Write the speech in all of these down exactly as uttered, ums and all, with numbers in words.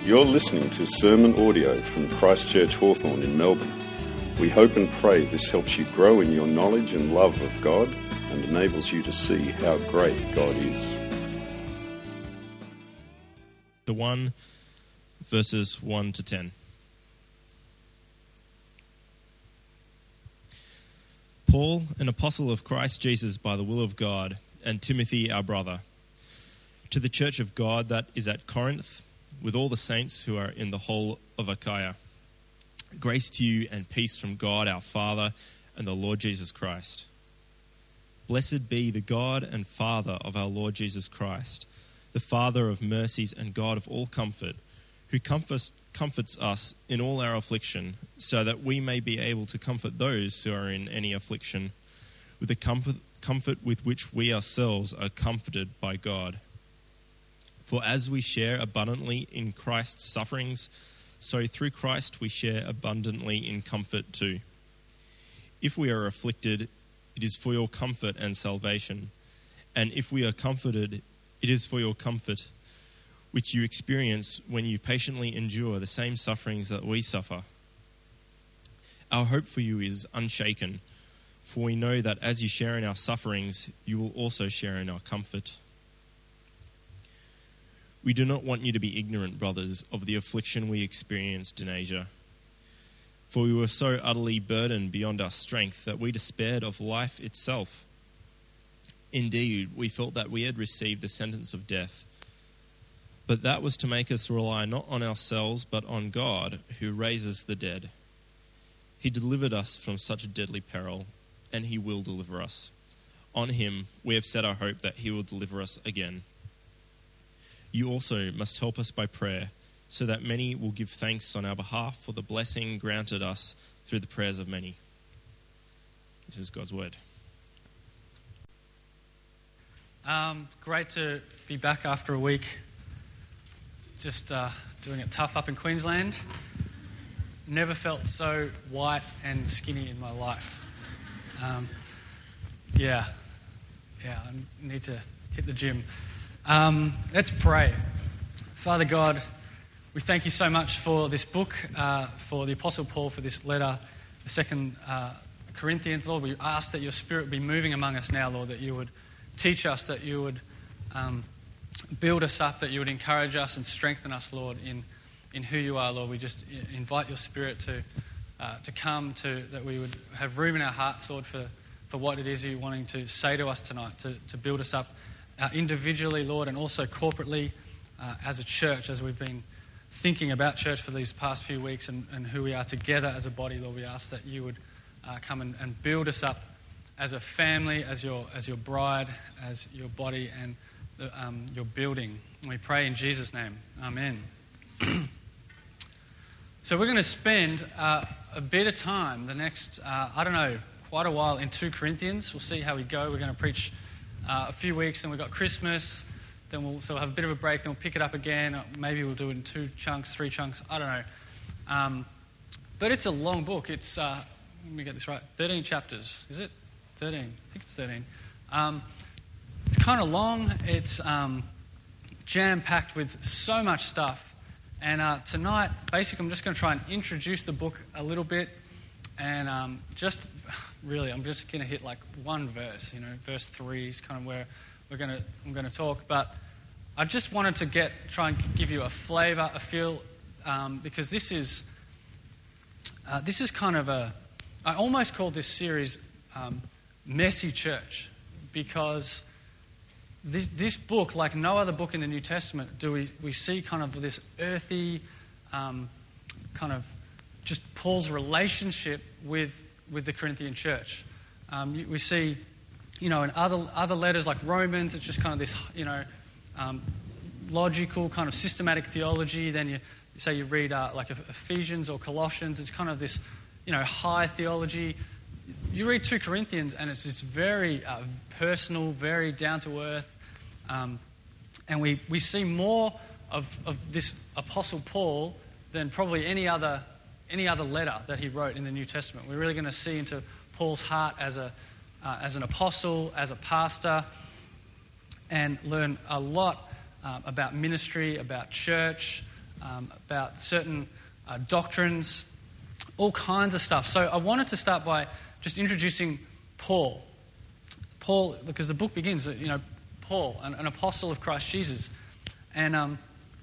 You're listening to sermon audio from Christchurch Hawthorn in Melbourne. We hope and pray this helps you grow in your knowledge and love of God and enables you to see how great God is. The one, verses one to ten. Paul, an apostle of Christ Jesus by the will of God, and Timothy, our brother, to the church of God that is at Corinth, with all the saints who are in the whole of Achaia. Grace to you and peace from God our Father and the Lord Jesus Christ. Blessed be the God and Father of our Lord Jesus Christ, the Father of mercies and God of all comfort, who comforts, comforts us in all our affliction, so that we may be able to comfort those who are in any affliction, with the comfort, comfort with which we ourselves are comforted by God. For as we share abundantly in Christ's sufferings, so through Christ we share abundantly in comfort too. If we are afflicted, it is for your comfort and salvation. And if we are comforted, it is for your comfort, which you experience when you patiently endure the same sufferings that we suffer. Our hope for you is unshaken, for we know that as you share in our sufferings, you will also share in our comfort. We do not want you to be ignorant, brothers, of the affliction we experienced in Asia. For we were so utterly burdened beyond our strength that we despaired of life itself. Indeed, we felt that we had received the sentence of death. But that was to make us rely not on ourselves, but on God, who raises the dead. He delivered us from such a deadly peril, and he will deliver us. On him we have set our hope that he will deliver us again. You also must help us by prayer, so that many will give thanks on our behalf for the blessing granted us through the prayers of many. This is God's word. Um, great to be back after a week. Just uh, doing it tough up in Queensland. Never felt so white and skinny in my life. Um, yeah, yeah, I need to hit the gym. Um, let's pray. Father God, we thank you so much for this book, uh, for the Apostle Paul, for this letter, the second uh, Corinthians. Lord, we ask that your Spirit be moving among us now, Lord, that you would teach us, that you would um, build us up, that you would encourage us and strengthen us, Lord, in, in who you are, Lord. We just invite your Spirit to uh, to come, to that we would have room in our hearts, Lord, for, for what it is you're wanting to say to us tonight, to, to build us up Uh, individually, Lord, and also corporately uh, as a church, as we've been thinking about church for these past few weeks and, and who we are together as a body. Lord, we ask that you would uh, come and, and build us up as a family, as your as your bride, as your body and the, um, your building. And we pray in Jesus' name. Amen. So we're going to spend uh, a bit of time, the next, uh, I don't know, quite a while in Second Corinthians. We'll see how we go. We're going to preach Uh, a few weeks, then we've got Christmas, then we'll sort of have a bit of a break, then we'll pick it up again. Maybe we'll do it in two chunks, three chunks, I don't know. Um, but it's a long book. It's, uh, let me get this right, thirteen chapters. Is it? thirteen. I think it's thirteen. Um, it's kind of long. It's um, jam-packed with so much stuff. And uh, tonight, basically, I'm just going to try and introduce the book a little bit. And um, just... Really, I'm just going to hit like one verse, you know, verse three is kind of where we're going to, I'm going to talk. But I just wanted to get, try and give you a flavour, a feel, um, because this is, uh, this is kind of a, I almost call this series um, Messy Church, because this, this book, like no other book in the New Testament, do we, we see kind of this earthy, um, kind of just Paul's relationship with with the Corinthian church. Um, we see, you know, in other other letters like Romans, it's just kind of this, you know, um, logical kind of systematic theology. Then you say you read uh, like Ephesians or Colossians, it's kind of this, you know, high theology. You read Second Corinthians and it's this very uh, personal, very down to earth, um, and we we see more of of this Apostle Paul than probably any other. any other letter that he wrote in the New Testament. We're really going to see into Paul's heart as a uh, as an apostle, as a pastor, and learn a lot uh, about ministry, about church, um, about certain uh, doctrines, all kinds of stuff. So I wanted to start by just introducing Paul. Paul, because the book begins, you know, Paul, an, an apostle of Christ Jesus. And um,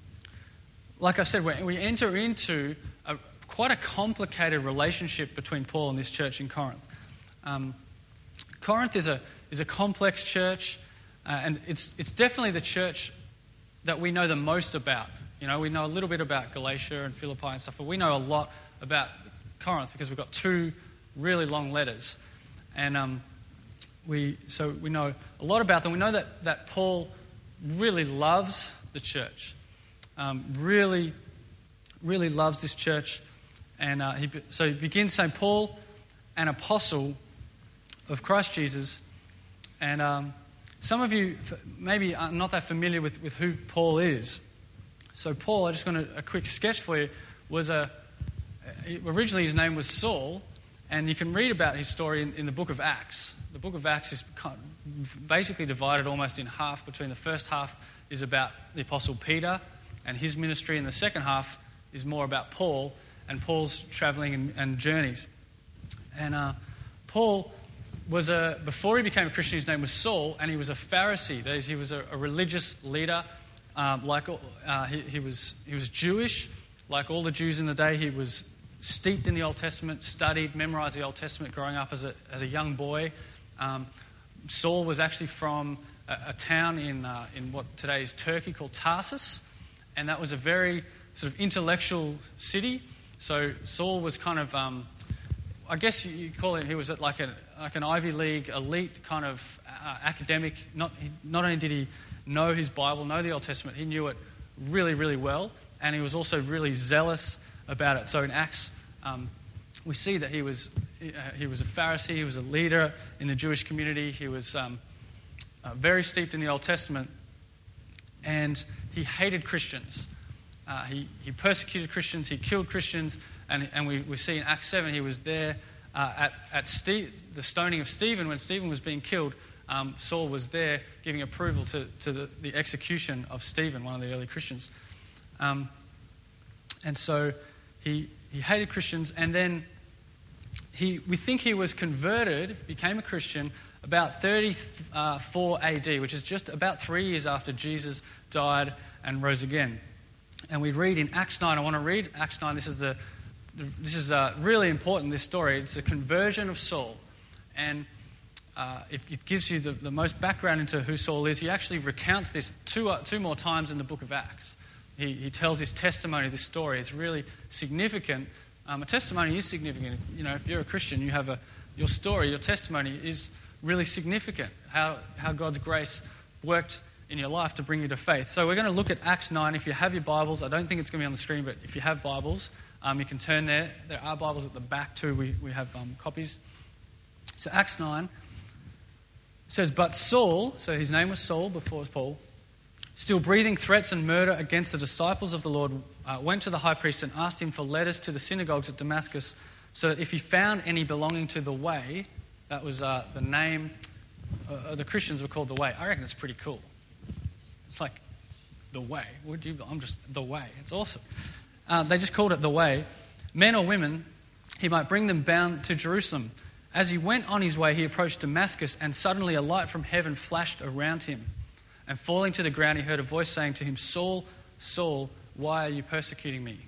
like I said, we, we enter into a, quite a complicated relationship between Paul and this church in Corinth. Um, Corinth is a is a complex church, uh, and it's it's definitely the church that we know the most about. You know, we know a little bit about Galatia and Philippi and stuff, but we know a lot about Corinth because we've got two really long letters, and um, we so we know a lot about them. We know that that Paul really loves the church, um, really, really loves this church, and uh, he so he begins saying, Paul, an apostle of Christ Jesus. And um, some of you maybe are not that familiar with, with who Paul is. So Paul, I just want a, a quick sketch for you, was a, originally his name was Saul, and you can read about his story in, in the book of Acts. The book of Acts is basically divided almost in half. Between the first half is about the apostle Peter and his ministry, and the second half is more about Paul and Paul's traveling and, and journeys. And uh, Paul was a, before he became a Christian, his name was Saul, and he was a Pharisee. That is, he was a, a religious leader. Um, like uh, he, he was, he was Jewish, like all the Jews in the day. He was steeped in the Old Testament, studied, memorized the Old Testament growing up as a as a young boy. Um, Saul was actually from a, a town in uh, in what today is Turkey called Tarsus, and that was a very sort of intellectual city. So Saul was kind of um, I guess you call it, he was at like, a, like an Ivy League elite kind of uh, academic. Not, he, not only did he know his Bible, know the Old Testament, he knew it really, really well, and he was also really zealous about it. So in Acts, um, we see that he was uh, he was a Pharisee, he was a leader in the Jewish community, he was um, uh, very steeped in the Old Testament, and he hated Christians. Uh, he, he persecuted Christians, he killed Christians, and, and we, we see in Acts seven, he was there uh, at, at Steve, the stoning of Stephen. When Stephen was being killed, um, Saul was there giving approval to, to the, the execution of Stephen, one of the early Christians. Um, and so he, he hated Christians, and then he we think he was converted, became a Christian, about thirty-four A D, which is just about three years after Jesus died and rose again. And we read in Acts nine. I want to read Acts nine. This is the, this is uh, really important, this story. It's the conversion of Saul. And uh, it, it gives you the, the most background into who Saul is. He actually recounts this two, uh, two more times in the book of Acts. He, he tells his testimony, this story. It's really significant. Um, a testimony is significant. You know, if you're a Christian, you have a your story, your testimony is really significant. How how God's grace worked in your life to bring you to faith. So we're going to look at Acts nine. If you have your Bibles, I don't think it's going to be on the screen, but if you have Bibles, um, you can turn there. There are Bibles at the back too. We, we have um, copies. So Acts nine says, But Saul, so his name was Saul before it was Paul, still breathing threats and murder against the disciples of the Lord, uh, went to the high priest and asked him for letters to the synagogues at Damascus, so that if he found any belonging to the Way, that was uh, the name, uh, the Christians were called the Way. I reckon it's pretty cool. Like, the Way. Would you? I'm just the Way. It's awesome. Uh, they just called it the Way. Men or women, he might bring them bound to Jerusalem. As he went on his way, he approached Damascus, and suddenly a light from heaven flashed around him. And falling to the ground, he heard a voice saying to him, Saul, Saul, why are you persecuting me?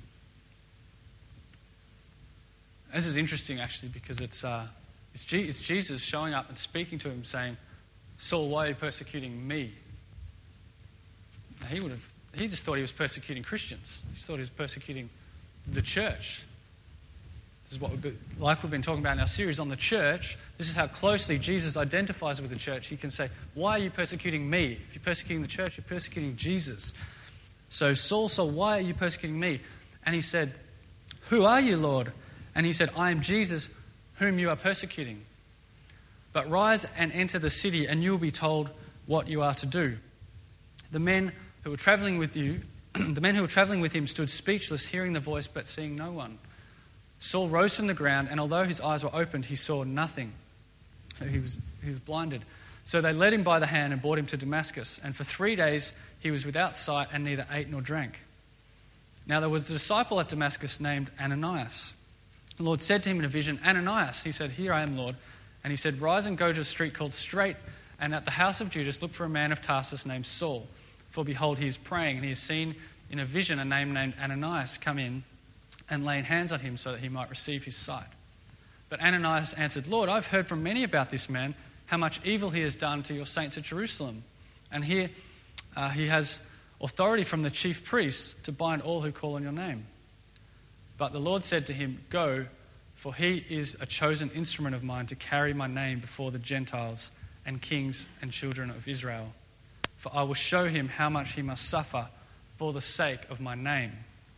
This is interesting, actually, because it's uh, it's, G- it's Jesus showing up and speaking to him, saying, Saul, why are you persecuting me? He would have. He just thought he was persecuting Christians. He just thought he was persecuting the church. This is what we've been, like we've been talking about in our series on the church. This is how closely Jesus identifies with the church. He can say, why are you persecuting me? If you're persecuting the church, you're persecuting Jesus. So Saul, Saul, why are you persecuting me? And he said, who are you, Lord? And he said, I am Jesus, whom you are persecuting. But rise and enter the city, and you will be told what you are to do. The men who were traveling with you, the men who were traveling with him stood speechless, hearing the voice but seeing no one. Saul rose from the ground, and although his eyes were opened, he saw nothing. He was, he was blinded. So they led him by the hand and brought him to Damascus. And for three days he was without sight and neither ate nor drank. Now there was a disciple at Damascus named Ananias. The Lord said to him in a vision, Ananias. He said, Here I am, Lord. And he said, Rise and go to a street called Straight, and at the house of Judas look for a man of Tarsus named Saul. For behold, he is praying, and he has seen in a vision a name named Ananias come in and laying hands on him so that he might receive his sight. But Ananias answered, Lord, I've heard from many about this man, how much evil he has done to your saints at Jerusalem. And here uh, he has authority from the chief priests to bind all who call on your name. But the Lord said to him, Go, for he is a chosen instrument of mine to carry my name before the Gentiles and kings and children of Israel. For I will show him how much he must suffer for the sake of my name.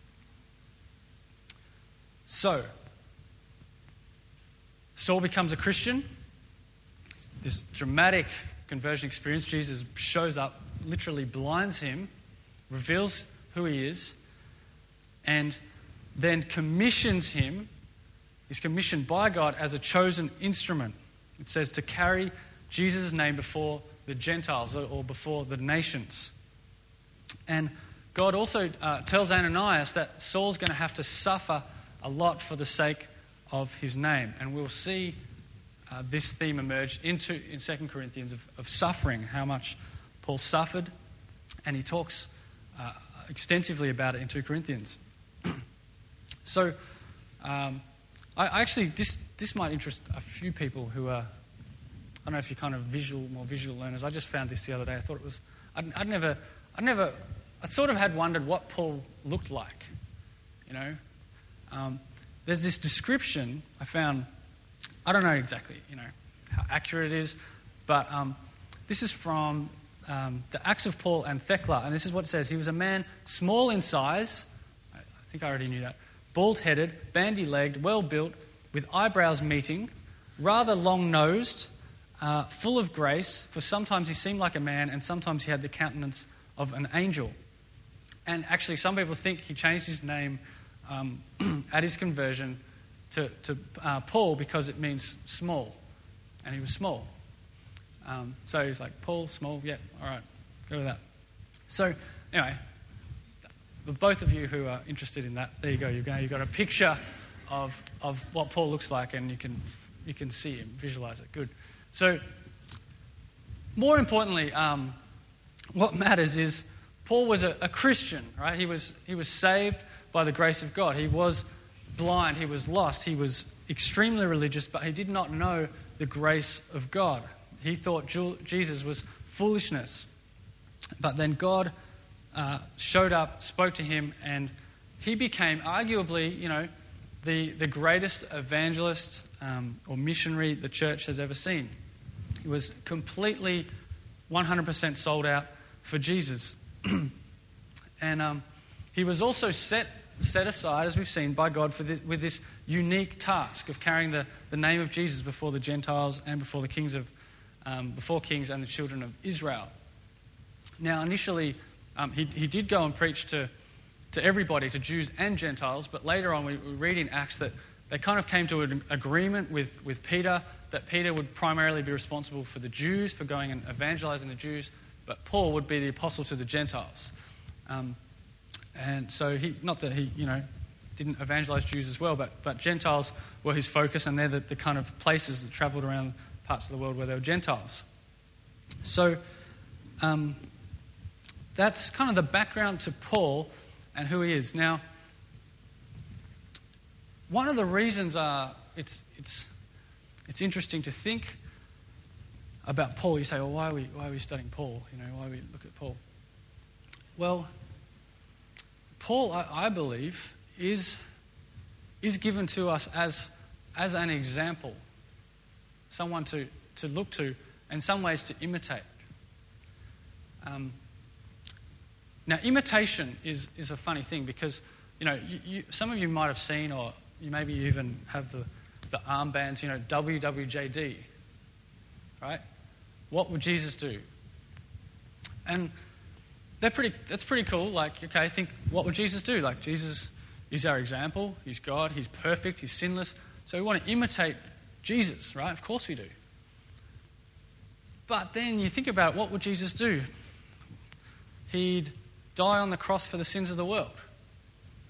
So, Saul becomes a Christian. This dramatic conversion experience, Jesus shows up, literally blinds him, reveals who he is, and then commissions him. He's commissioned by God as a chosen instrument. It says to carry Jesus' name before the Gentiles or before the nations. And God also uh, tells Ananias that Saul's going to have to suffer a lot for the sake of his name. And we'll see uh, this theme emerge into in Second Corinthians of, of suffering, how much Paul suffered. And he talks uh, extensively about it in Second Corinthians. So, um, I, I actually, this this might interest a few people who are, I don't know if you're kind of visual, more visual learners. I just found this the other day. I thought it was, I'd, I'd never, I'd never, I sort of had wondered what Paul looked like, you know. Um, there's this description I found, I don't know exactly, you know, how accurate it is, but um, this is from um, the Acts of Paul and Thecla, and this is what it says. He was a man small in size, I, I think I already knew that, bald-headed, bandy-legged, well-built, with eyebrows meeting, rather long-nosed, uh, full of grace, for sometimes he seemed like a man and sometimes he had the countenance of an angel. And actually some people think he changed his name um, at his conversion to, to uh, Paul because it means small, and he was small. Um, so he's like, Paul, small, yeah, all right, go with that. So anyway, for both of you who are interested in that, there you go. You've got, you've got a picture of of what Paul looks like, and you can you can see him, visualize it. Good. So, more importantly, um, what matters is Paul was a, a Christian, right? He was he was saved by the grace of God. He was blind. He was lost. He was extremely religious, but he did not know the grace of God. He thought Jesus was foolishness, but then God Uh, showed up, spoke to him, and he became arguably, you know, the, the greatest evangelist um, or missionary the church has ever seen. He was completely one hundred percent sold out for Jesus. And um, he was also set set aside, as we've seen, by God for this, with this unique task of carrying the, the name of Jesus before the Gentiles and before the kings of um, before kings and the children of Israel. Now, initially, Um, he, he did go and preach to, to everybody, to Jews and Gentiles, but later on we, we read in Acts that they kind of came to an agreement with, with Peter, that Peter would primarily be responsible for the Jews, for going and evangelizing the Jews, but Paul would be the apostle to the Gentiles. Um, and so he, not that he, you know, didn't evangelize Jews as well, but, but Gentiles were his focus, and they're the, the kind of places that traveled around parts of the world where there were Gentiles. So, um, that's kind of the background to Paul and who he is. Now, one of the reasons uh, it's it's it's interesting to think about Paul. You say, well, why are we why are we studying Paul? You know, why do we look at Paul? Well, Paul, I, I believe, is is given to us as as an example, someone to to look to, in some ways to imitate. Um, Now, imitation is, is a funny thing because, you know, you, you, some of you might have seen, or you maybe you even have the, the armbands, you know, W W J D, right? What would Jesus do? And they're pretty. That's pretty cool. Like, okay, think, what would Jesus do? Like, Jesus is our example. He's God. He's perfect. He's sinless. So we want to imitate Jesus, right? Of course we do. But then you think about it, what would Jesus do? He'd die on the cross for the sins of the world.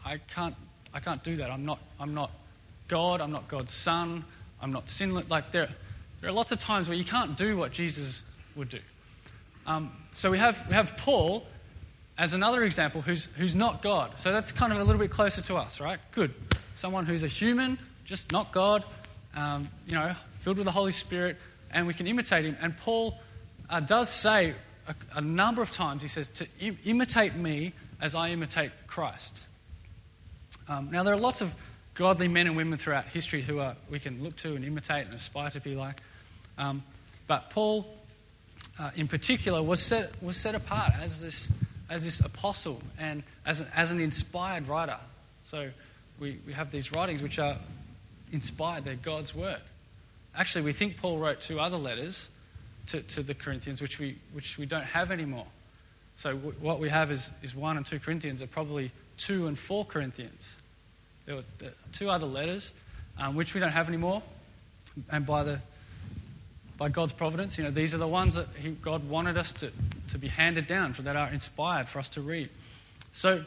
I can't, I can't do that. I'm not, I'm not God. I'm not God's son. I'm not sinless. Like there, there are lots of times where you can't do what Jesus would do. Um, so we have we have Paul as another example who's who's not God. So that's kind of a little bit closer to us, right? Good. Someone who's a human, just not God, um, you know, filled with the Holy Spirit, and we can imitate him. And Paul uh, does say a, a number of times, he says, to im- imitate me as I imitate Christ. Um, now, there are lots of godly men and women throughout history who are, we can look to and imitate and aspire to be like. Um, but Paul, uh, in particular, was set was set apart as this as this apostle and as an, as an inspired writer. So we, we have these writings which are inspired; they're God's word. Actually, we think Paul wrote two other letters to, to the Corinthians, which we which we don't have anymore. So w- what we have is is one and two Corinthians are probably two and four Corinthians. There were two other letters, um, which we don't have anymore, and by the by God's providence, you know, these are the ones that he, God wanted us to, to be handed down, for that are inspired for us to read. So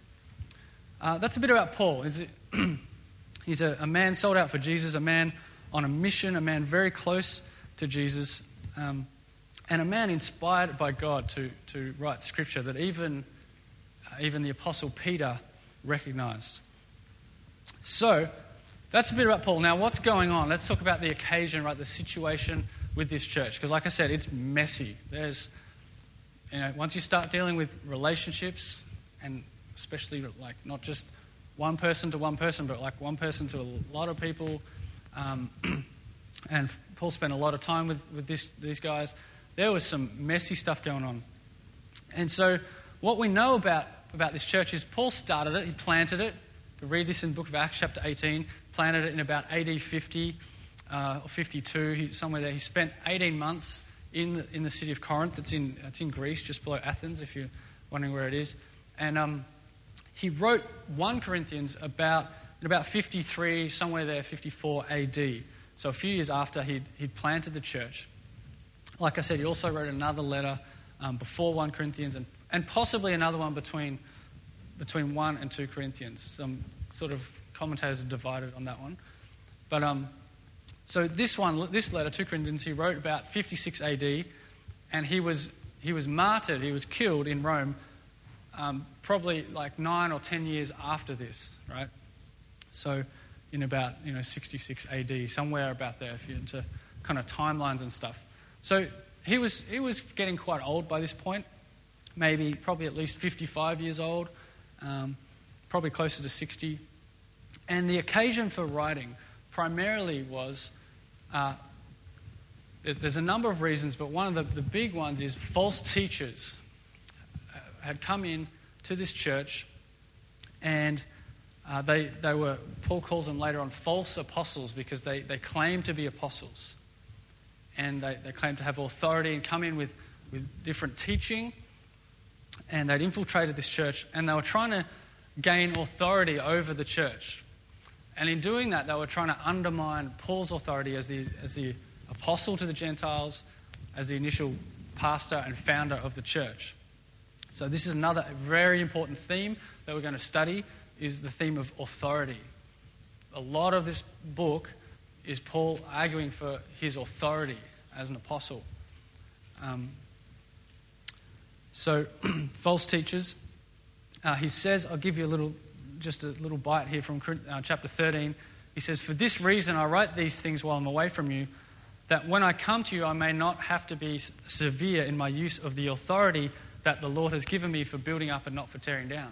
uh, that's a bit about Paul. Is it, he's a, a man sold out for Jesus, a man on a mission, a man very close to Jesus, um, and a man inspired by God to to write Scripture that even uh, even the Apostle Peter recognized. So, that's a bit about Paul. Now, what's going on? Let's talk about the occasion, right? The situation with this church. Because like I said, it's messy. There's, you know, once you start dealing with relationships, and especially like not just one person to one person, but like one person to a lot of people, um, and Paul spent a lot of time with, with this, these guys, there was some messy stuff going on. And so, what we know about, about this church is Paul started it, he planted it. You can read this in the book of Acts, chapter eighteen. Planted it in about A D fifty uh, or fifty-two, he, somewhere there. He spent eighteen months in the, in the city of Corinth. It's in it's in Greece, just below Athens, if you're wondering where it is. And um, he wrote First Corinthians about in about fifty-three, somewhere there, fifty-four A D. So a few years after he'd, he'd planted the church. Like I said, he also wrote another letter um, before First Corinthians, and, and possibly another one between. between one and two Corinthians. Some sort of commentators are divided on that one. But um, so this one, this letter, two Corinthians, he wrote about fifty-six A D, and he was he was martyred, he was killed in Rome, um, probably like nine or ten years after this, right? So in about you know sixty-six A D, somewhere about there, if you're into kind of timelines and stuff. So he was he was getting quite old by this point, maybe probably at least fifty-five years old. Um, probably closer to sixty. And the occasion for writing primarily was, uh, there's a number of reasons, but one of the, the big ones is false teachers had come in to this church, and uh, they, they were, Paul calls them later on false apostles, because they, they claim to be apostles. And they, they claim to have authority and come in with, with different teaching. And they'd infiltrated this church, and they were trying to gain authority over the church. And in doing that, they were trying to undermine Paul's authority as the as the apostle to the Gentiles, as the initial pastor and founder of the church. So this is another very important theme that we're going to study, is the theme of authority. A lot of this book is Paul arguing for his authority as an apostle. Um, So, false teachers. Uh, he says, I'll give you a little, just a little bite here from uh, chapter thirteen. He says, "For this reason I write these things while I'm away from you, that when I come to you I may not have to be severe in my use of the authority that the Lord has given me for building up and not for tearing down."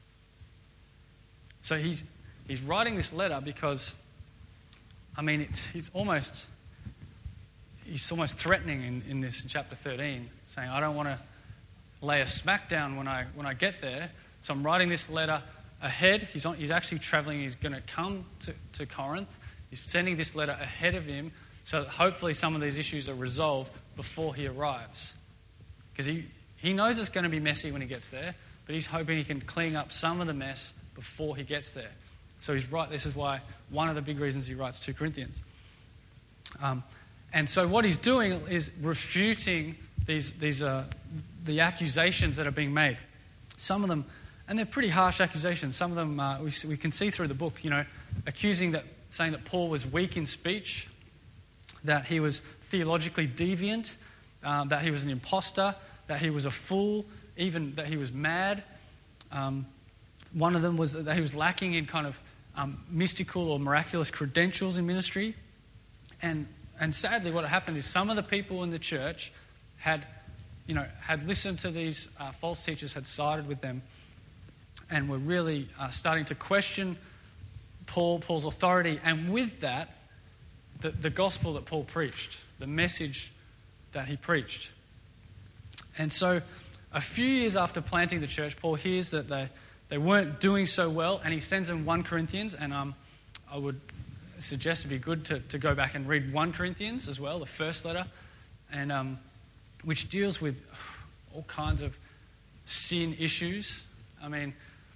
So he's he's writing this letter because, I mean, it's, it's almost, he's almost threatening in, in this in chapter thirteen, saying, I don't want to lay a smackdown when I when I get there. So I'm writing this letter ahead. He's on, he's actually traveling. He's going to come to, to Corinth. He's sending this letter ahead of him, so that hopefully some of these issues are resolved before he arrives. Because he, he knows it's going to be messy when he gets there, but he's hoping he can clean up some of the mess before he gets there. So he's right. This is why one of the big reasons he writes Second Corinthians. Um, and so what he's doing is refuting these these uh, the accusations that are being made. Some of them and they're pretty harsh accusations. Some of them uh, we, we can see through the book, you know, accusing that, saying that Paul was weak in speech, that he was theologically deviant, uh, that he was an imposter, that he was a fool, even that he was mad. Um, one of them was that he was lacking in kind of um, mystical or miraculous credentials in ministry. And and sadly, what happened is some of the people in the church had, you know, had listened to these uh, false teachers, had sided with them, and were really uh, starting to question Paul, Paul's authority, and with that, the, the gospel that Paul preached, the message that he preached. And so, a few years after planting the church, Paul hears that they, they weren't doing so well, and he sends them First Corinthians, and um, I would suggest it'd be good to, to go back and read First Corinthians as well, the first letter, and um, which deals with all kinds of sin issues. I mean,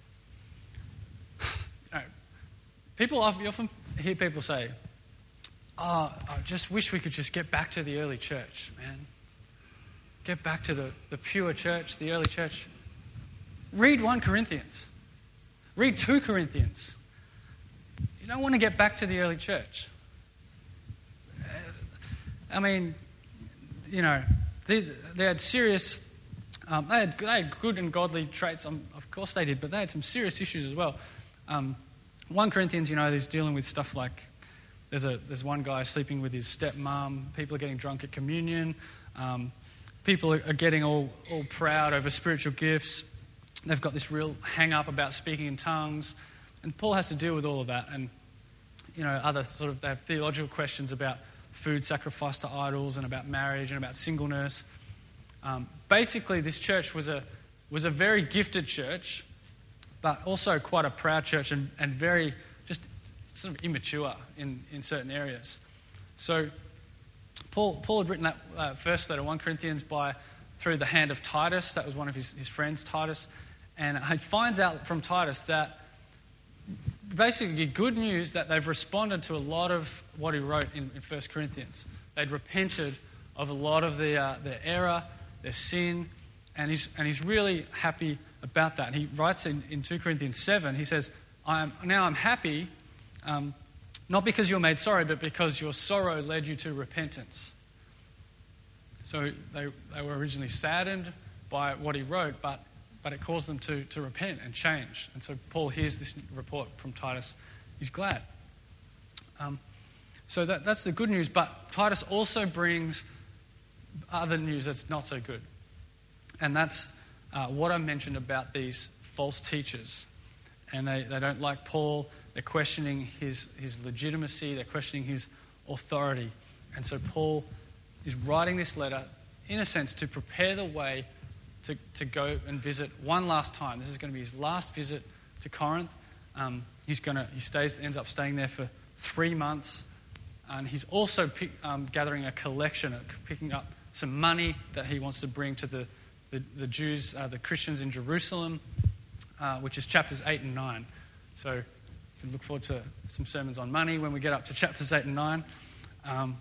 you know, people often, you often hear people say, oh, I just wish we could just get back to the early church, man. Get back to the, the pure church, the early church. Read First Corinthians. Read Second Corinthians. You don't want to get back to the early church. I mean, you know, they, they had serious, um, they, had, they had good and godly traits, um, of course they did, but they had some serious issues as well. Um, First Corinthians, you know, is dealing with stuff like, there's a there's one guy sleeping with his stepmom, people are getting drunk at communion, um, people are, are getting all, all proud over spiritual gifts, they've got this real hang-up about speaking in tongues, and Paul has to deal with all of that, and, you know, other sort of, they have theological questions about food sacrificed to idols and about marriage and about singleness. Um, basically, this church was a was a very gifted church, but also quite a proud church and, and very just sort of immature in, in certain areas. So Paul Paul had written that uh, first letter, First Corinthians, by through the hand of Titus. That was one of his, his friends, Titus. And he finds out from Titus that basically good news that they've responded to a lot of what he wrote in, in First Corinthians. They'd repented of a lot of their, uh, their error, their sin, and he's, and he's really happy about that. And he writes in, in Second Corinthians seven, he says, I am, now I'm happy, um, not because you're made sorry, but because your sorrow led you to repentance. So they, they were originally saddened by what he wrote, but but it caused them to, to repent and change. And so Paul hears this report from Titus. He's glad. Um, so that, that's the good news. But Titus also brings other news that's not so good. And that's uh, what I mentioned about these false teachers. And they, they don't like Paul. They're questioning his, his legitimacy. They're questioning his authority. And so Paul is writing this letter, in a sense, to prepare the way To, to go and visit one last time. This is going to be his last visit to Corinth. Um, he's going to he stays ends up staying there for three months, and he's also pick, um, gathering a collection, uh, picking up some money that he wants to bring to the the, the Jews, uh, the Christians in Jerusalem, uh, which is chapters eight and nine. So you can look forward to some sermons on money when we get up to chapters eight and nine. Um,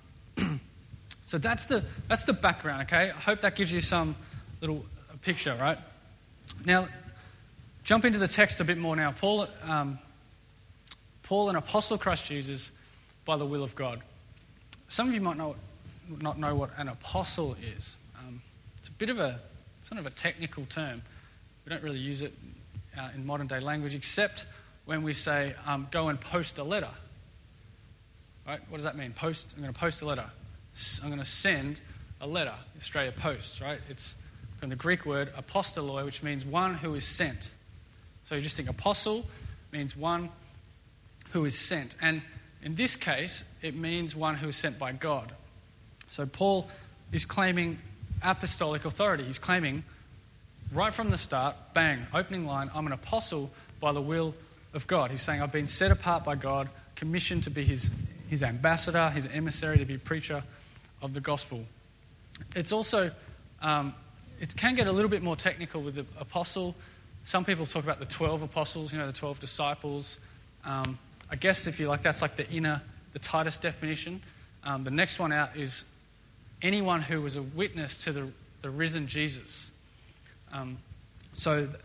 so that's the that's the background. Okay, I hope that gives you some little picture, right? Now, jump into the text a bit more now. Paul, um, Paul, an apostle of Christ Jesus, by the will of God. Some of you might know, not know what an apostle is. Um, it's a bit of a, sort of a technical term. We don't really use it uh, in modern day language, except when we say, um, go and post a letter. Right? What does that mean? Post. I'm going to post a letter. I'm going to send a letter. Australia Post, right? It's from the Greek word apostoloi, which means one who is sent. So you just think apostle means one who is sent. And in this case, it means one who is sent by God. So Paul is claiming apostolic authority. He's claiming right from the start, bang, opening line, I'm an apostle by the will of God. He's saying I've been set apart by God, commissioned to be his, his ambassador, his emissary, to be a preacher of the gospel. It's also... Um, It can get a little bit more technical with the apostle. Some people talk about the twelve apostles, you know, the twelve disciples. Um, I guess if you like, that's like the inner, the Titus definition. Um, the next one out is anyone who was a witness to the, the risen Jesus. Um, so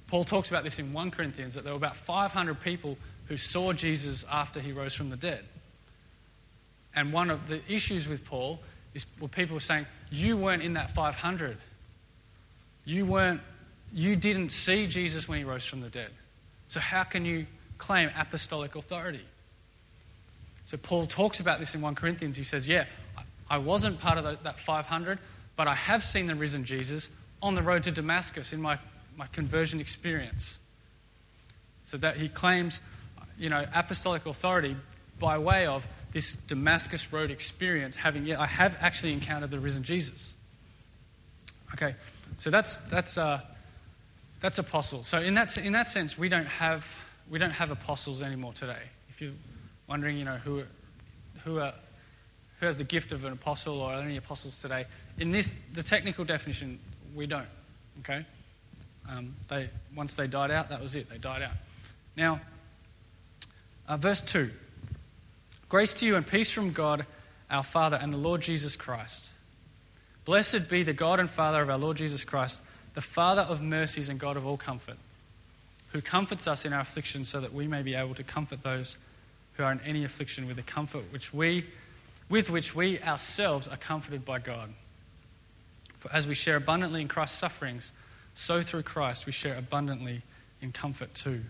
Paul talks about this in First Corinthians, that there were about five hundred people who saw Jesus after he rose from the dead. And one of the issues with Paul is well, people were saying, you weren't in that five hundred. You weren't, you didn't see Jesus when he rose from the dead. So how can you claim apostolic authority? So Paul talks about this in First Corinthians. He says, yeah, I wasn't part of the, that five hundred, but I have seen the risen Jesus on the road to Damascus in my, my conversion experience. So that he claims, you know, apostolic authority by way of this Damascus Road experience, having, yeah, I have actually encountered the risen Jesus. Okay, so that's that's uh, that's apostle. So in that in that sense, we don't have we don't have apostles anymore today. If you're wondering, you know, who who are who has the gift of an apostle or are there any apostles today? In this, the technical definition, we don't. Okay, um, they once they died out, that was it. They died out. Now, uh, verse two. Grace to you and peace from God, our Father, and the Lord Jesus Christ. Blessed be the God and Father of our Lord Jesus Christ, the Father of mercies and God of all comfort, who comforts us in our affliction so that we may be able to comfort those who are in any affliction with the comfort which we, with which we ourselves are comforted by God. For as we share abundantly in Christ's sufferings, so through Christ we share abundantly in comfort too.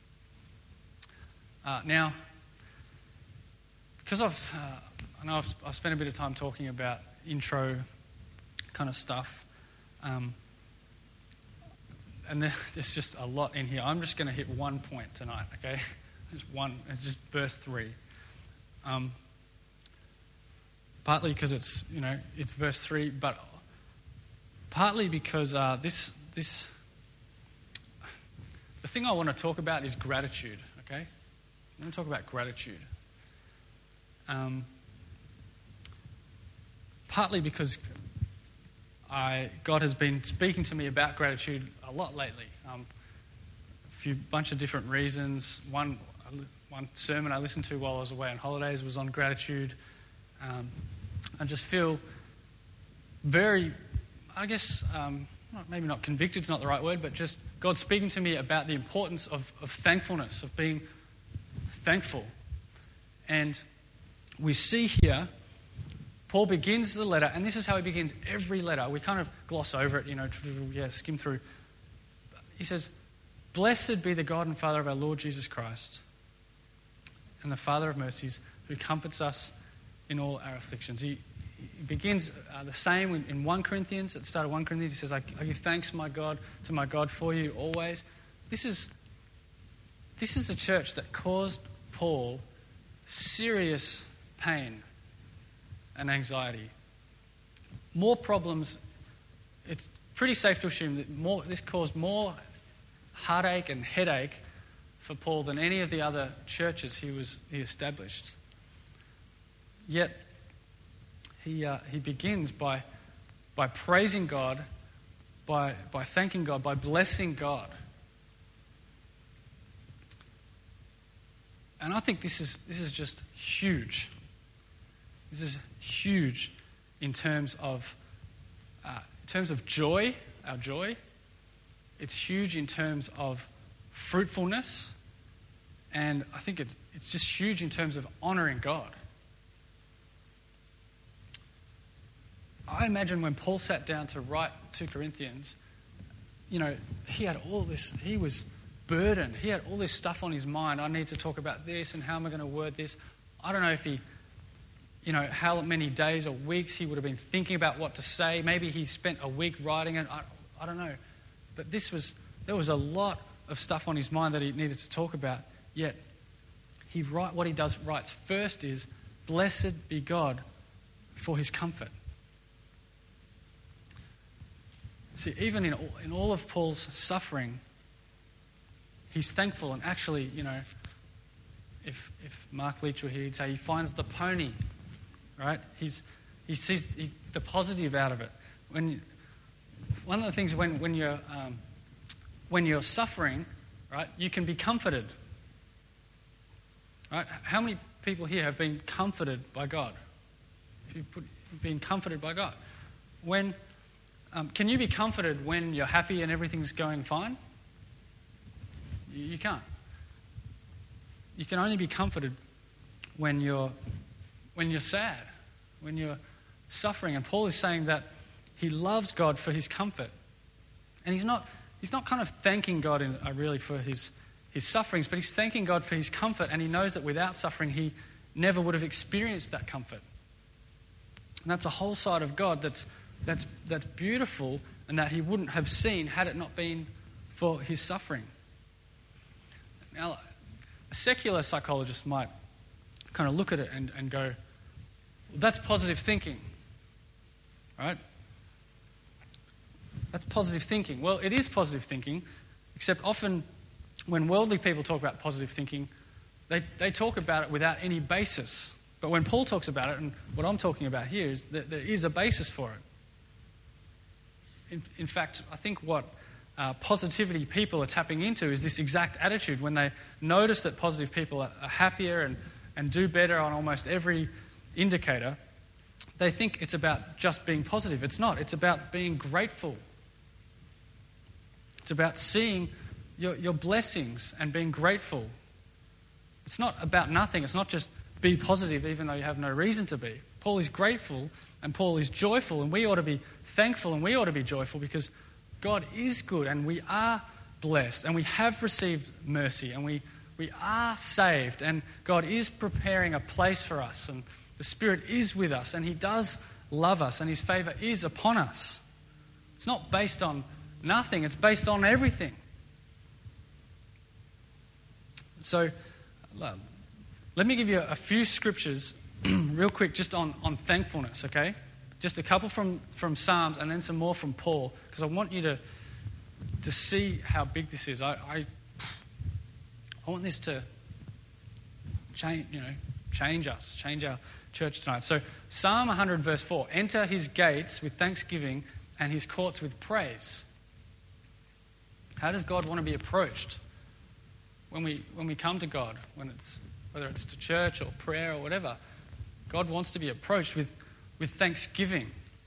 Uh, now, because I've, uh, I know I've, I've spent a bit of time talking about intro kind of stuff, um, and there, there's just a lot in here. I'm just going to hit one point tonight, okay? Just one. It's just verse three. Um, partly because it's, you know, it's verse three, but partly because uh, this this the thing I want to talk about is gratitude. Okay, I want to talk about gratitude. Um, partly because I God has been speaking to me about gratitude a lot lately. Um, a few bunch of different reasons. One one sermon I listened to while I was away on holidays was on gratitude. Um, I just feel very, I guess, um, maybe not convicted is not the right word, but just God speaking to me about the importance of, of thankfulness, of being thankful. And we see here, Paul begins the letter, and this is how he begins every letter. We kind of gloss over it, you know, yeah, skim through. He says, blessed be the God and Father of our Lord Jesus Christ, and the Father of mercies, who comforts us in all our afflictions. He, he begins uh, the same in, in First Corinthians. At the start of First Corinthians, he says, I, I give thanks, my God, to my God for you always. This is, this is a church that caused Paul serious pain and anxiety. More problems, it's pretty safe to assume that more, this caused more heartache and headache for Paul than any of the other churches he was he established. Yet he uh, he begins by by praising God, by by thanking God, by blessing God. And I think this is this is just huge. This is huge in terms of uh, in terms of joy, our joy. It's huge in terms of fruitfulness, and I think it's it's just huge in terms of honouring God. I imagine when Paul sat down to write Second Corinthians, you know, he had all this, he was burdened. He had all this stuff on his mind. I need to talk about this, and how am I going to word this? I don't know if he, you know, how many days or weeks he would have been thinking about what to say. Maybe he spent a week writing it. I, I don't know. But this was, there was a lot of stuff on his mind that he needed to talk about. Yet, he write, what he does writes first is, blessed be God for his comfort. See, even in all, in all of Paul's suffering, he's thankful. And actually, you know, if if Mark Leach were here, he'd say he finds the pony, right? He's he sees he, the positive out of it. When one of the things when when you're um, when you're suffering, right, you can be comforted. Right? How many people here have been comforted by God? If you've put, been comforted by God, when Um, can you be comforted when you're happy and everything's going fine? You, you can't. You can only be comforted when you're when you're sad, when you're suffering. And Paul is saying that he loves God for his comfort. And he's not he's not kind of thanking God in, uh, really for his, his sufferings, but he's thanking God for his comfort, and he knows that without suffering he never would have experienced that comfort. And that's a whole side of God that's that's that's beautiful, and that he wouldn't have seen had it not been for his suffering. Now, a secular psychologist might kind of look at it and, and go, well, that's positive thinking, right? That's positive thinking. Well, it is positive thinking, except often when worldly people talk about positive thinking, they, they talk about it without any basis. But when Paul talks about it, and what I'm talking about here, is that there is a basis for it. In, in fact, I think what uh, positivity people are tapping into is this exact attitude. When they notice that positive people are, are happier and, and do better on almost every indicator, they think it's about just being positive. It's not. It's about being grateful. It's about seeing your, your blessings and being grateful. It's not about nothing. It's not just be positive even though you have no reason to be. Paul is grateful and Paul is joyful, and we ought to be thankful and we ought to be joyful because God is good and we are blessed and we have received mercy and we, we are saved, and God is preparing a place for us, and the Spirit is with us, and he does love us, and his favour is upon us. It's not based on nothing, it's based on everything. So, let me give you a few scriptures real quick just on, on thankfulness, okay? Just a couple from, from Psalms and then some more from Paul, because I want you to, to see how big this is. I, I, I want this to change, you know, change us, change our church tonight. So Psalm one hundred verse four, enter his gates with thanksgiving and his courts with praise. How does God want to be approached when we when we come to God, when it's whether it's to church or prayer or whatever? God wants to be approached with, with thanksgiving.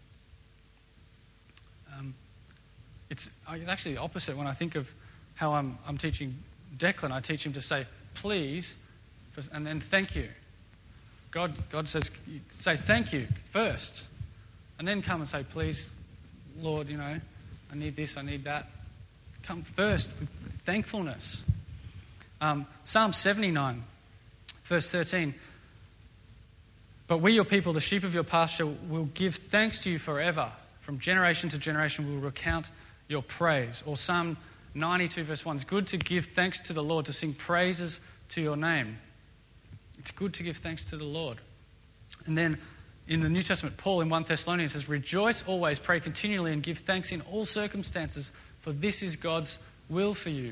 Um, it's, it's actually the opposite when I think of how I'm I'm teaching Declan. I teach him to say please and then thank you. God, God says, say thank you first, and then come and say, please, Lord, you know, I need this, I need that. Come first with thankfulness. Um, Psalm seventy-nine, verse thirteen. But we, your people, the sheep of your pasture, will give thanks to you forever. From generation to generation, we will recount your praise. Or Psalm ninety-two, verse one. It's good to give thanks to the Lord, to sing praises to your name. It's good to give thanks to the Lord. And then in the New Testament, Paul in First Thessalonians says, rejoice always, pray continually, and give thanks in all circumstances, for this is God's will for you.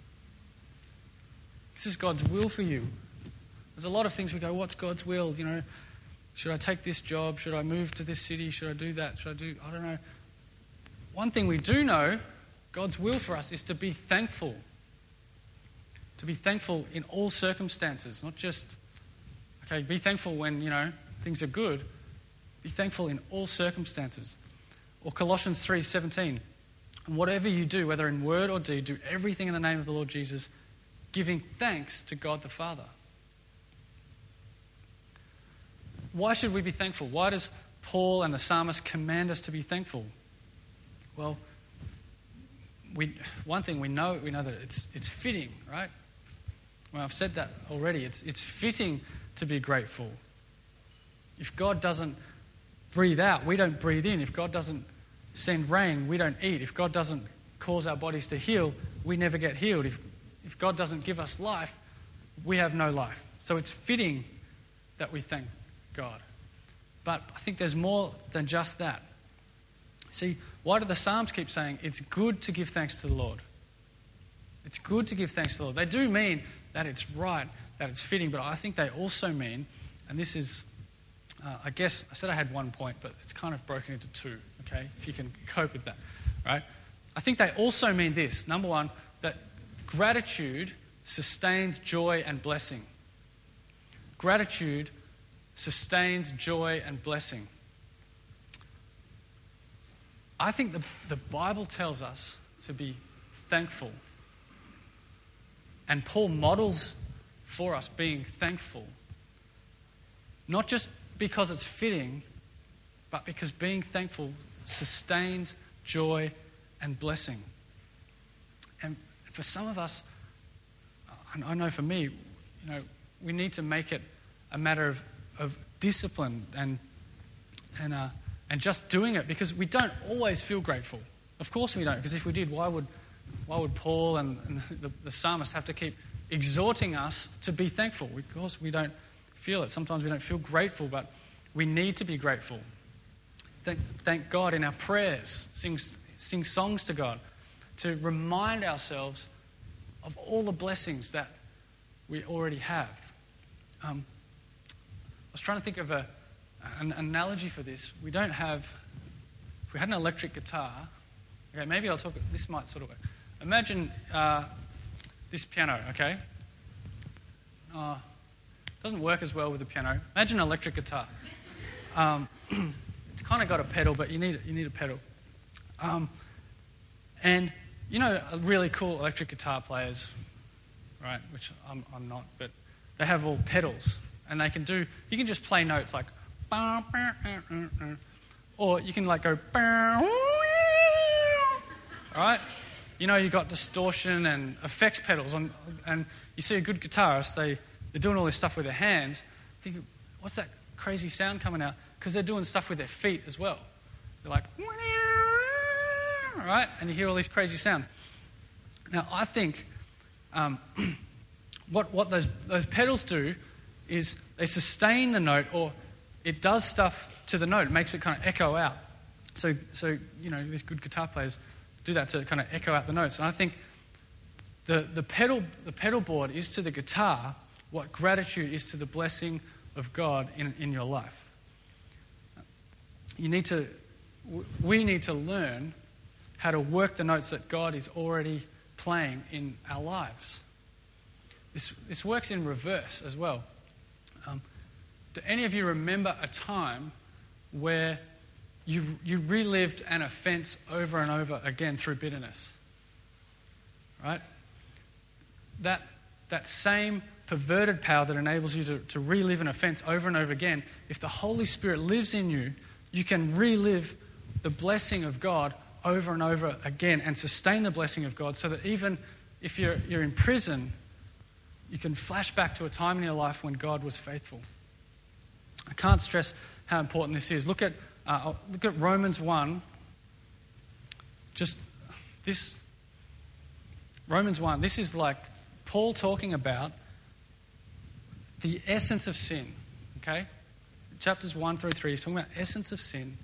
This is God's will for you. There's a lot of things we go, what's God's will? You know, should I take this job? Should I move to this city? Should I do that? Should I do, I don't know. One thing we do know, God's will for us is to be thankful. To be thankful in all circumstances, not just, okay, be thankful when, you know, things are good. Be thankful in all circumstances. Or Colossians three seventeen. And whatever you do, whether in word or deed, do everything in the name of the Lord Jesus, giving thanks to God the Father. Why should we be thankful? Why does Paul and the psalmist command us to be thankful? Well, we, one thing we know, we know that it's it's fitting, right? Well, I've said that already. It's it's fitting to be grateful. If God doesn't breathe out, we don't breathe in. If God doesn't send rain, we don't eat. If God doesn't cause our bodies to heal, we never get healed. If if God doesn't give us life, we have no life. So it's fitting that we thank God. But I think there's more than just that. See, why do the Psalms keep saying it's good to give thanks to the Lord? It's good to give thanks to the Lord. They do mean that it's right, that it's fitting, but I think they also mean, and this is, uh, I guess, I said I had one point, but it's kind of broken into two, okay, if you can cope with that, right? I think they also mean this. Number one, that gratitude sustains joy and blessing. Gratitude sustains joy and blessing. I think the, the Bible tells us to be thankful. And Paul models for us being thankful. Not just because it's fitting, but because being thankful sustains joy and blessing. And for some of us, I know for me, you know, we need to make it a matter of, of discipline and and uh, and just doing it, because we don't always feel grateful. Of course we don't, because if we did, why would why would Paul and, and the, the psalmist have to keep exhorting us to be thankful? Because we don't feel it. Sometimes we don't feel grateful, but we need to be grateful. Thank, thank God in our prayers, sing, sing songs to God, to remind ourselves of all the blessings that we already have. Um, I was trying to think of a, an analogy for this. We don't have, if we had an electric guitar, okay, maybe I'll talk, this might sort of work. Imagine uh, this piano, okay? Uh, doesn't work as well with the piano. Imagine an electric guitar. Um, it's kind of got a pedal, but you need you need a pedal. Um, and you know, really cool electric guitar players, right? Which I'm I'm not, but they have all pedals, and they can do. You can just play notes like, or you can like go, right? You know, you've got distortion and effects pedals on, and you see a good guitarist, they they're doing all this stuff with their hands. Think, what's that crazy sound coming out? Because they're doing stuff with their feet as well. They're like, right? And you hear all these crazy sounds. Now, I think um, what what those those pedals do is they sustain the note, or it does stuff to the note. It makes it kind of echo out. So, so you know, these good guitar players do that to kind of echo out the notes. And I think the the pedal the pedal board is to the guitar what gratitude is to the blessing of God in, in your life. You need to, we need to learn how to work the notes that God is already playing in our lives. This, this works in reverse as well. Um, do any of you remember a time where you, you relived an offense over and over again through bitterness? Right? That, that same perverted power that enables you to, to relive an offense over and over again, if the Holy Spirit lives in you, you can relive the blessing of God over and over again and sustain the blessing of God, so that even if you're, you're in prison, you can flash back to a time in your life when God was faithful. I can't stress how important this is. Look at uh, look at Romans one. Just this, Romans one, this is like Paul talking about the essence of sin, okay? Chapters one through three, he's talking about essence of sin.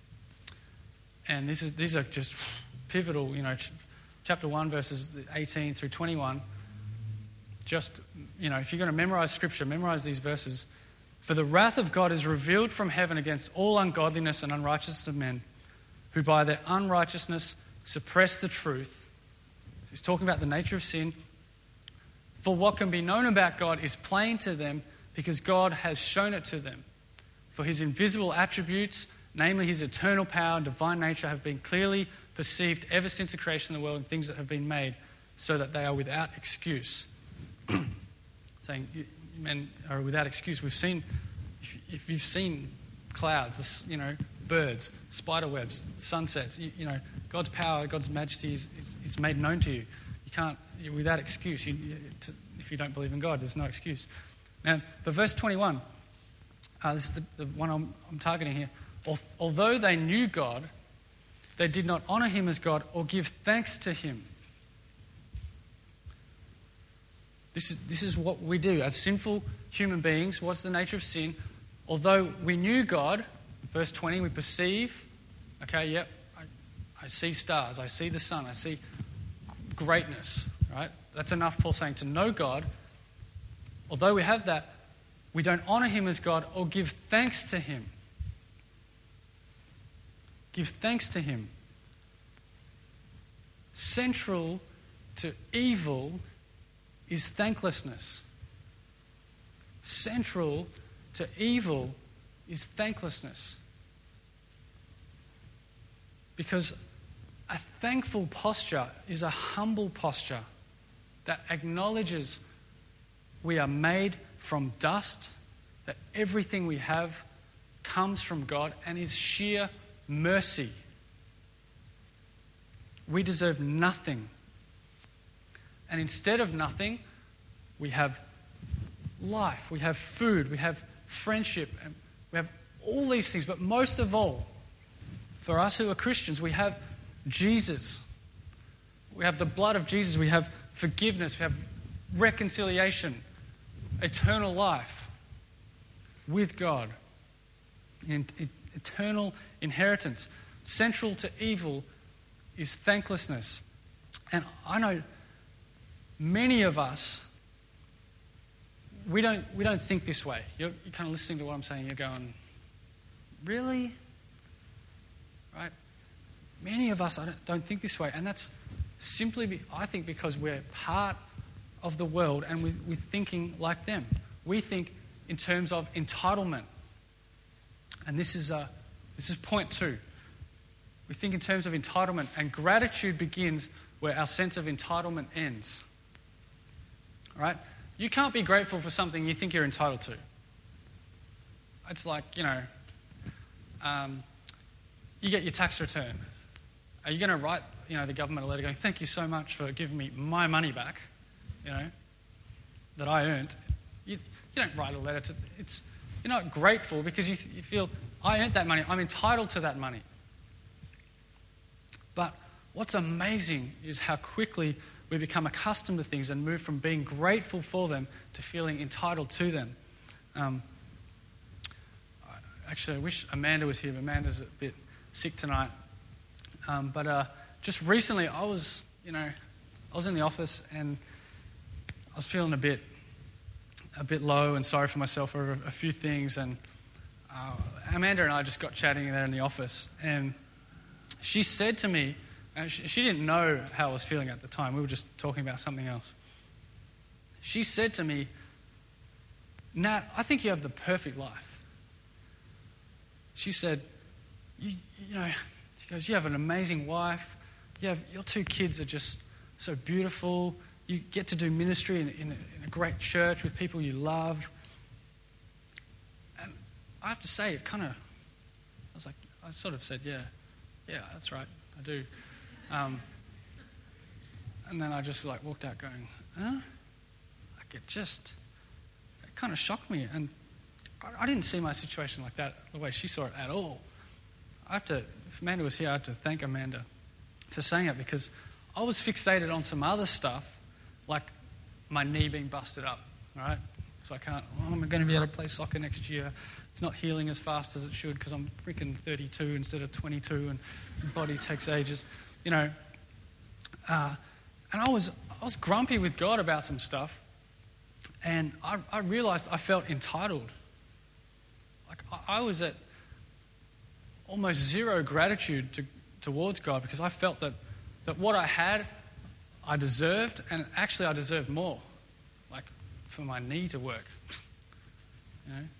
And this is these are just pivotal, you know, ch- chapter one, verses eighteen through twenty-one. Just, you know, if you're going to memorize Scripture, memorize these verses. For the wrath of God is revealed from heaven against all ungodliness and unrighteousness of men, who by their unrighteousness suppress the truth. He's talking about the nature of sin. For what can be known about God is plain to them, because God has shown it to them. For his invisible attributes, namely his eternal power and divine nature, have been clearly perceived ever since the creation of the world and things that have been made, so that they are without excuse. Saying men are without excuse. We've seen, if, if you've seen clouds, you know, birds, spider webs, sunsets, you, you know, God's power, God's majesty is, is, is made known to you. You can't, you're without excuse. You, you, to, if you don't believe in God, there's no excuse. Now, but verse twenty-one, uh, this is the, the one I'm, I'm targeting here. Although they knew God, they did not honor him as God or give thanks to him. This is, this is what we do as sinful human beings. What's the nature of sin? Although we knew God, verse twenty, we perceive, okay, yep, I, I see stars, I see the sun, I see greatness, right? That's enough, Paul saying, to know God. Although we have that, we don't honor him as God or give thanks to him. Give thanks to him. Central to evil is thanklessness. Central to evil is thanklessness. Because a thankful posture is a humble posture. that acknowledges we are made from dust, that everything we have comes from God and is sheer mercy. We deserve nothing. And instead of nothing, we have life, we have food, we have friendship, and we have all these things. But most of all, for us who are Christians, we have Jesus. We have the blood of Jesus. We have forgiveness. We have reconciliation, eternal life with God, and eternal inheritance. Central to evil is thanklessness. And I know many of us, we don't we don't think this way. You're, you're kind of listening to what I'm saying. You're going, really? Right? Many of us I don't, don't think this way. And that's simply, be, I think, because we're part of the world and we, we're thinking like them. We think in terms of entitlement. And this is, uh, this is point two. We think in terms of entitlement, and gratitude begins where our sense of entitlement ends. Right? You can't be grateful for something you think you're entitled to. It's like, you know, um, you get your tax return. Are you going to write, you know, the government a letter going, thank you so much for giving me my money back, you know, that I earned? You, you don't write a letter to, it's, you're not grateful because you, you feel, I earned that money, I'm entitled to that money. But what's amazing is how quickly we become accustomed to things and move from being grateful for them to feeling entitled to them. Um, actually, I wish Amanda was here, but Amanda's a bit sick tonight. Um, but uh, just recently, I was, you know, I was in the office and I was feeling a bit, a bit low and sorry for myself for a, a few things. And uh, Amanda and I just got chatting there in the office, and she said to me, and she, she didn't know how I was feeling at the time. We were just talking about something else. She said to me, Nat, I think you have the perfect life. She said, you, you know, she goes, you have an amazing wife. You have, your two kids are just so beautiful. You get to do ministry in, in, a, in a great church with people you love. And I have to say, it kind of, I was like, I sort of said, yeah, yeah, that's right, I do. Um, and then I just like walked out going, huh? Like it just, it kind of shocked me. And I, I didn't see my situation like that, the way she saw it at all. I have to, if Amanda was here, I have to thank Amanda for saying it, because I was fixated on some other stuff, like my knee being busted up, right? So I can't, oh, I'm going to be able to play soccer next year. It's not healing as fast as it should because I'm freaking thirty-two instead of twenty-two, and the body takes ages, you know. Uh, and I was I was grumpy with God about some stuff, and I, I realized I felt entitled. Like I, I was at almost zero gratitude to, towards God, because I felt that, that what I had, I deserved, and actually I deserved more, like for my knee to work. You know.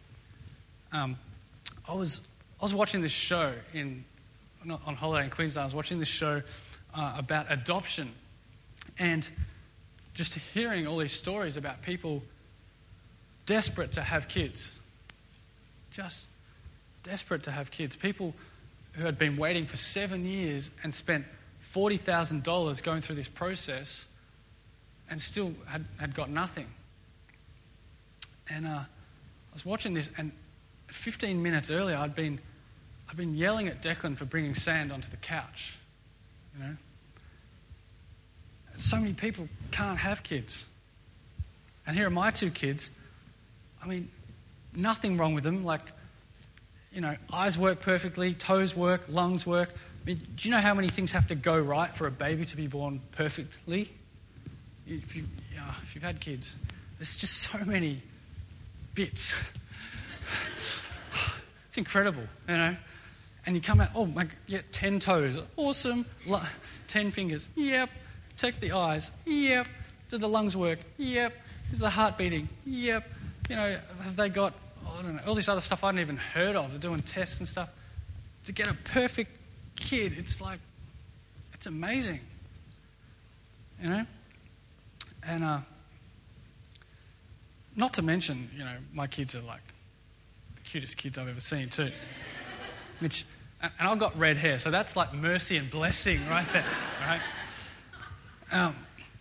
Um, I was I was watching this show in on holiday in Queensland. I was watching this show uh, about adoption, and just hearing all these stories about people desperate to have kids, just desperate to have kids. People who had been waiting for seven years and spent forty thousand dollars going through this process, and still had, had got nothing. And uh, I was watching this, and fifteen minutes earlier, I'd been, I'd been yelling at Declan for bringing sand onto the couch. You know, so many people can't have kids, and here are my two kids. I mean, nothing wrong with them. Like, you know, eyes work perfectly, toes work, lungs work. I mean, do you know how many things have to go right for a baby to be born perfectly? If you, yeah, if you've had kids, there's just so many bits. It's incredible, you know. And you come out, oh my, yeah, ten toes, awesome. Ten fingers, yep. Check the eyes, yep. Do the lungs work? Yep. Is the heart beating? Yep. You know, have they got, oh, I don't know, all this other stuff I hadn't even heard of? They're doing tests and stuff. To get a perfect kid, it's like, it's amazing. You know? And uh, not to mention, you know, my kids are like the cutest kids I've ever seen too. Which, and I've got red hair, so that's like mercy and blessing right there, right? Um,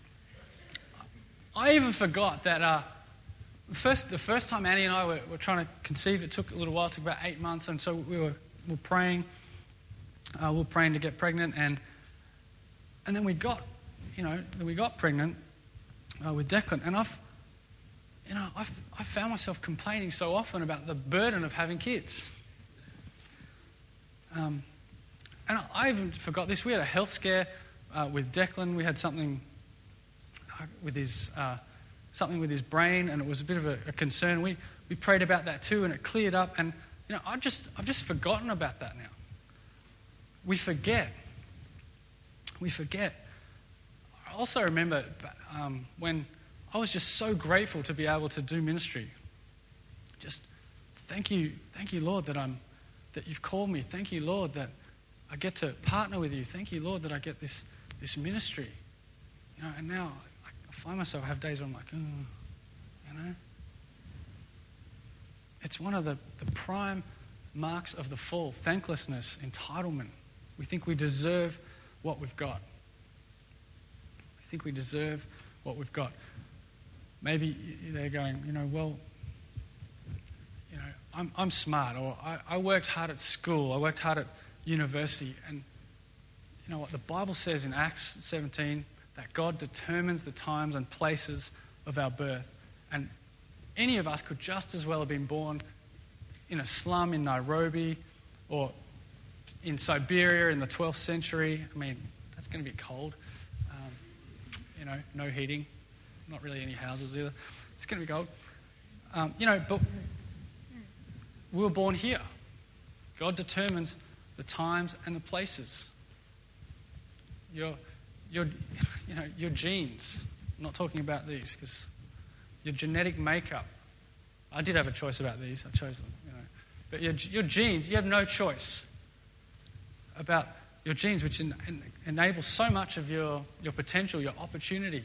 I even forgot that uh, first the first time Annie and I were, were trying to conceive, it took a little while, it took about eight months, and so we were, we were praying, uh, we were praying to get pregnant, and and then we got, you know, we got pregnant uh, with Declan, and I've, you know, I've I found myself complaining so often about the burden of having kids. Um, and I, I even forgot this. We had a health scare uh, with Declan. We had something uh, with his uh, something with his brain, and it was a bit of a, a concern. We we prayed about that too, and it cleared up. And you know, I just I've just forgotten about that now. We forget. We forget. I also remember um, when I was just so grateful to be able to do ministry. Just thank you, thank you, Lord, that I'm that you've called me. Thank you, Lord, that I get to partner with you. Thank you, Lord, that I get this this ministry. You know, and now I, I find myself I have days where I'm like, oh, you know. It's one of the, the prime marks of the fall: thanklessness, entitlement. We think we deserve what we've got. We think we deserve what we've got. Maybe they're going, you know, well, you know, I'm I'm smart, or I, I worked hard at school, I worked hard at university, and you know what the Bible says in Acts seventeen, that God determines the times and places of our birth, and any of us could just as well have been born in a slum in Nairobi, or in Siberia in the twelfth century. I mean, that's going to be cold. Um, you know, no heating, not really any houses either. It's going to be cold. Um, you know, but we were born here. God determines the times and the places. Your, your, you know, your genes. I'm not talking about these because your genetic makeup. I did have a choice about these. I chose them. You know, but your your genes, you have no choice about your genes, which en- en- enable so much of your, your potential, your opportunity.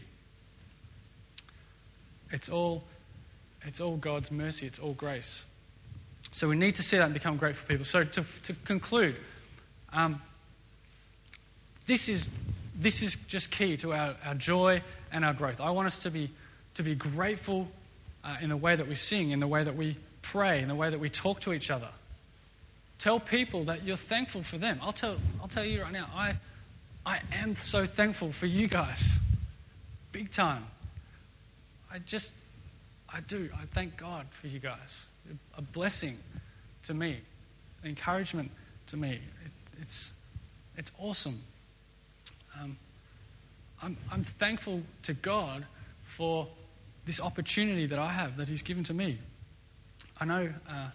It's all, it's all God's mercy. It's all grace. So we need to see that and become grateful people. So to, to conclude, um, this is this is just key to our, our joy and our growth. I want us to be to be grateful uh, in the way that we sing, in the way that we pray, in the way that we talk to each other. Tell people that you're thankful for them. I'll tell I'll tell you right now, I I am so thankful for you guys. Big time. I just I do. I thank God for you guys. A blessing to me, an encouragement to me. It, it's it's awesome. Um, I'm I'm thankful to God for this opportunity that I have, that He's given to me. I know. Uh,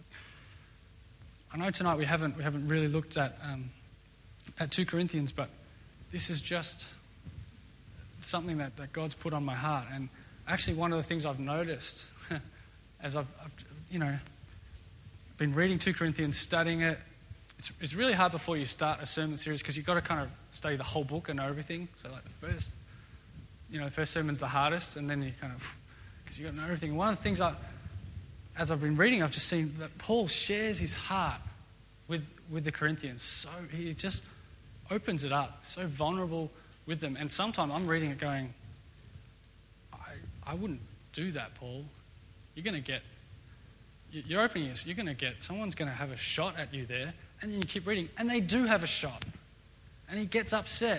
I know tonight we haven't we haven't really looked at um, at two Corinthians, but this is just something that, that God's put on my heart. And actually, one of the things I've noticed as I've, I've you know been reading two Corinthians, studying it, it's it's really hard before you start a sermon series because you've got to kind of study the whole book and know everything. So like the first, you know, the first sermon's the hardest, and then you kind of because you've got to know everything. One of the things I As I've been reading, I've just seen that Paul shares his heart with, with the Corinthians. So he just opens it up, so vulnerable with them. And sometimes I'm reading it going, I I wouldn't do that, Paul. You're going to get, you're opening this, you're going to get, someone's going to have a shot at you there. And then you keep reading, and they do have a shot. And he gets upset.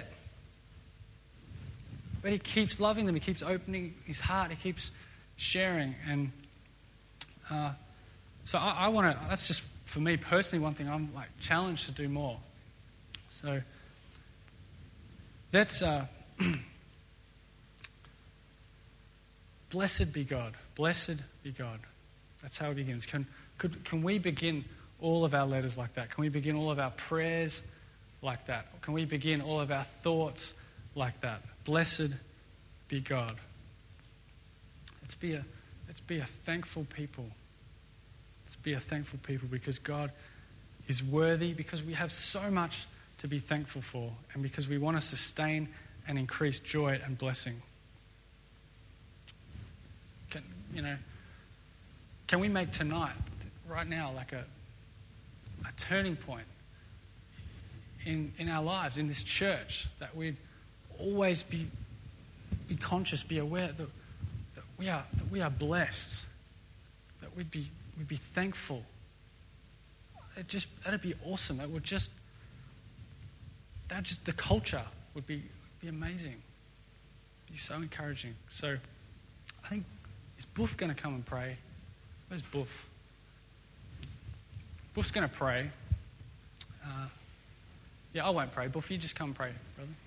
But he keeps loving them, he keeps opening his heart, he keeps sharing. And Uh, so I, I want to, that's just for me personally one thing I'm like challenged to do more. So that's, uh, blessed be God, blessed be God. That's how it begins. Can, could, can we begin all of our letters like that? Can we begin all of our prayers like that? Can we begin all of our thoughts like that? Blessed be God. Let's be a Let's be a thankful people. Let's be a thankful people because God is worthy, because we have so much to be thankful for, and because we want to sustain and increase joy and blessing. Can, you know, can we make tonight, right now, like a a turning point in in our lives, in this church, that we'd always be be conscious, be aware that, that we are that we are blessed, that we'd be we'd be thankful. It just that'd be awesome. That would just that just the culture would be be amazing. It'd be so encouraging. So I think, is Boof going to come and pray? Where's Boof? Boof's going to pray. Uh, yeah, I won't pray. Boof, you just come and pray, brother.